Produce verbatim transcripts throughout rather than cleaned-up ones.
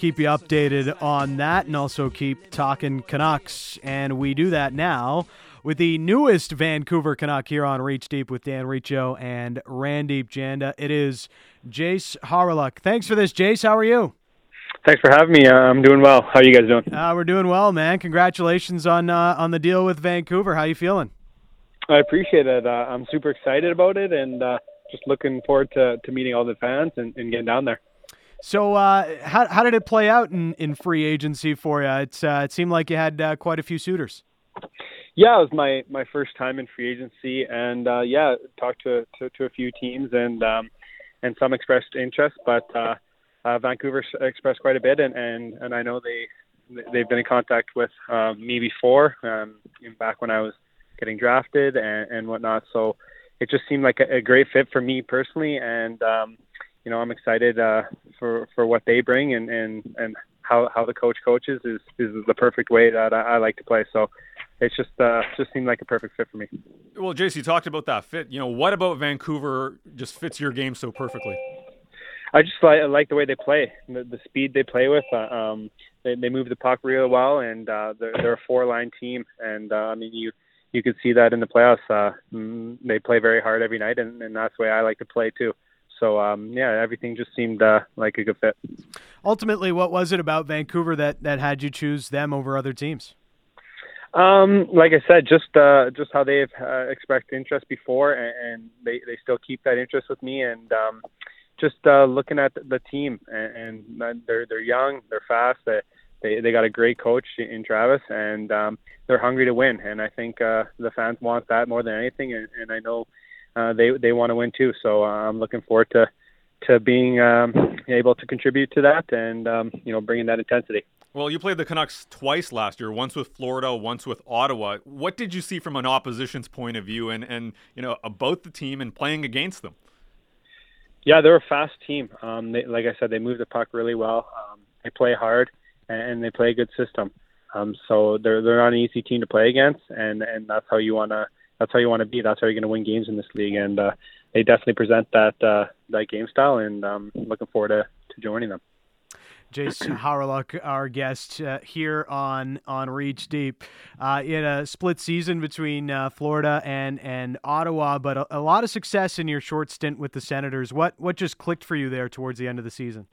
keep you updated on that and also keep talking Canucks. And we do that now with the newest Vancouver Canuck here on Reach Deep with Dan Riccio and Randeep Janda. It is Jayce Hawryluk. Thanks for this, Jayce. How are you? Thanks for having me. Uh, I'm doing well. How are you guys doing? Uh, we're doing well, man. Congratulations on uh, on the deal with Vancouver. How you feeling? I appreciate it. Uh, I'm super excited about it, and uh, just looking forward to, to meeting all the fans and, and getting down there. So uh, how how did it play out in, in free agency for you? It's, uh, it seemed like you had uh, quite a few suitors. Yeah, it was my, my first time in free agency, and uh, yeah, talked to, to to a few teams, and um, and some expressed interest, but uh, uh, Vancouver expressed quite a bit, and, and, and I know they they've been in contact with uh, me before, um, back when I was getting drafted and, and whatnot. So it just seemed like a, a great fit for me personally, and um, you know, I'm excited uh, for for what they bring, and, and, and how, how the coach coaches is, is the perfect way that I, I like to play. So it's just uh, just seemed like a perfect fit for me. Well, Jayce, you talked about that fit. You know, what about Vancouver just fits your game so perfectly? I just like, I like the way they play, the, the speed they play with. Uh, um, they, they move the puck real well, and uh, they're, they're a four-line team. And uh, I mean, you you could see that in the playoffs. Uh, they play very hard every night, and, and that's the way I like to play too. So um, yeah, everything just seemed uh, like a good fit. Ultimately, what was it about Vancouver that, that had you choose them over other teams? Um, like I said, just uh, just how they've uh, expressed interest before, and, and they, they still keep that interest with me. And um, just uh, looking at the team, and, and they're they're young, they're fast, they, they they got a great coach in Travis, and um, they're hungry to win. And I think uh, the fans want that more than anything, and, and I know uh, they they want to win too. So uh, I'm looking forward to to being um, able to contribute to that, and um, you know, bringing that intensity. Well, you played the Canucks twice last year, once with Florida, once with Ottawa. What did you see from an opposition's point of view and, and you know, about the team and playing against them? Yeah, they're a fast team. Um, they, like I said, they move the puck really well. Um, they play hard, and, and they play a good system. Um, so they're they're not an easy team to play against, and, and that's how you wanna that's how you wanna be. That's how you're gonna win games in this league, and uh, they definitely present that uh, that game style. And um, looking forward to, to joining them. Jayce Hawryluk, our guest uh, here on, on Reach Deep. Uh, in a split season between uh, Florida and, and Ottawa, but a, a lot of success in your short stint with the Senators. What what just clicked for you there towards the end of the season?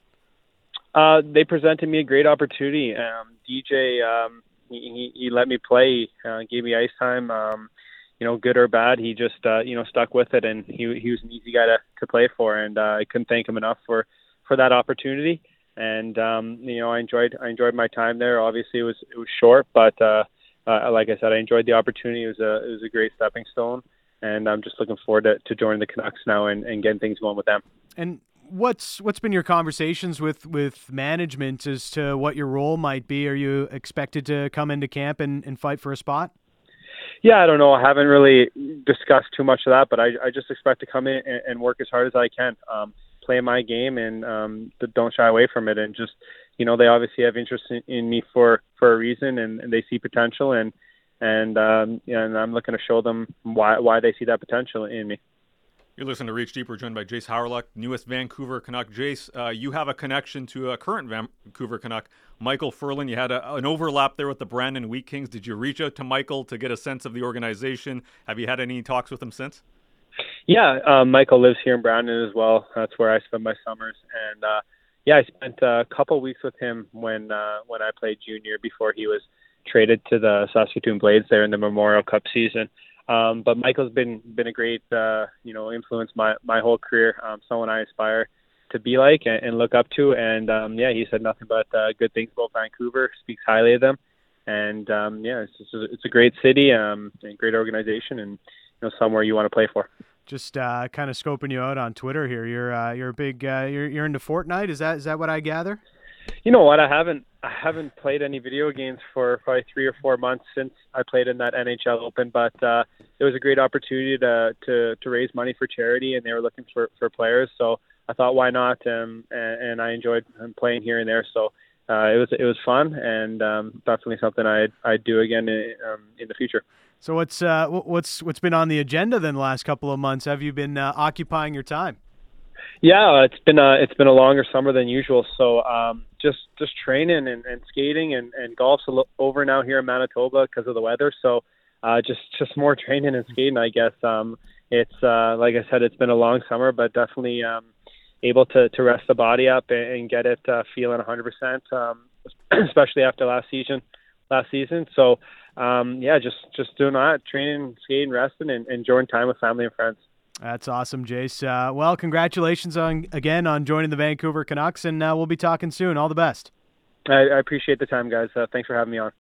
Uh, they presented me a great opportunity. Um, D J, um, he, he let me play, uh, gave me ice time. Um, you know, good or bad, he just uh, you know stuck with it, and he he was an easy guy to, to play for, and uh, I couldn't thank him enough for, for that opportunity. And um, you know, I enjoyed I enjoyed my time there. Obviously, it was it was short, but uh, uh, like I said, I enjoyed the opportunity. It was a it was a great stepping stone, and I'm just looking forward to, to joining the Canucks now and, and getting things going with them. And what's what's been your conversations with, with management as to what your role might be? Are you expected to come into camp and, and fight for a spot? Yeah, I don't know. I haven't really discussed too much of that, but I, I just expect to come in and, and work as hard as I can. Um, play my game, and um, don't shy away from it. And just, you know, they obviously have interest in, in me for, for a reason, and, and they see potential, and and um, you know, and I'm looking to show them why why they see that potential in me. You're listening to Reach Deep. We're joined by Jayce Hawryluk, newest Vancouver Canuck. Jayce, uh, you have a connection to a current Vancouver Canuck, Michael Ferland. You had a, an overlap there with the Brandon Wheat Kings. Did you reach out to Michael to get a sense of the organization? Have you had any talks with him since? Yeah, um, Michael lives here in Brandon as well. That's where I spend my summers, and uh, yeah, I spent a couple weeks with him when uh, when I played junior before he was traded to the Saskatoon Blades there in the Memorial Cup season. Um, but Michael's been been a great uh, you know influence my my whole career. Um, someone I aspire to be like and, and look up to, and um, yeah, he said nothing but uh, good things about Vancouver. Speaks highly of them, and um, yeah, it's just a, it's a great city, um, and great organization, and you know somewhere you want to play for. Just uh, kind of scoping you out on Twitter here. You're uh, you're a big uh, you're you're into Fortnite. Is that is that what I gather? You know what? I haven't I haven't played any video games for probably three or four months since I played in that N H L Open. But uh, it was a great opportunity to, to to raise money for charity, and they were looking for, for players. So I thought, why not? Um, and, and I enjoyed playing here and there. So uh, it was it was fun, and um, definitely something I'd I'd do again in, um, in the future. So what's uh, what's what's been on the agenda then the last couple of months? Have you been uh, occupying your time? Yeah, it's been a it's been a longer summer than usual. So um, just just training and, and skating and, and golf's a little over now here in Manitoba because of the weather. So uh, just just more training and skating, I guess. Um, it's uh, like I said, it's been a long summer, but definitely um, able to, to rest the body up and, and get it uh, feeling one hundred percent, um, especially after last season. Last season, so um, yeah, just just doing that, training, skating, resting, and enjoying time with family and friends. That's awesome, Jace. Uh, well, congratulations on again on joining the Vancouver Canucks, and uh, we'll be talking soon. All the best. I, I appreciate the time, guys. Uh, thanks for having me on.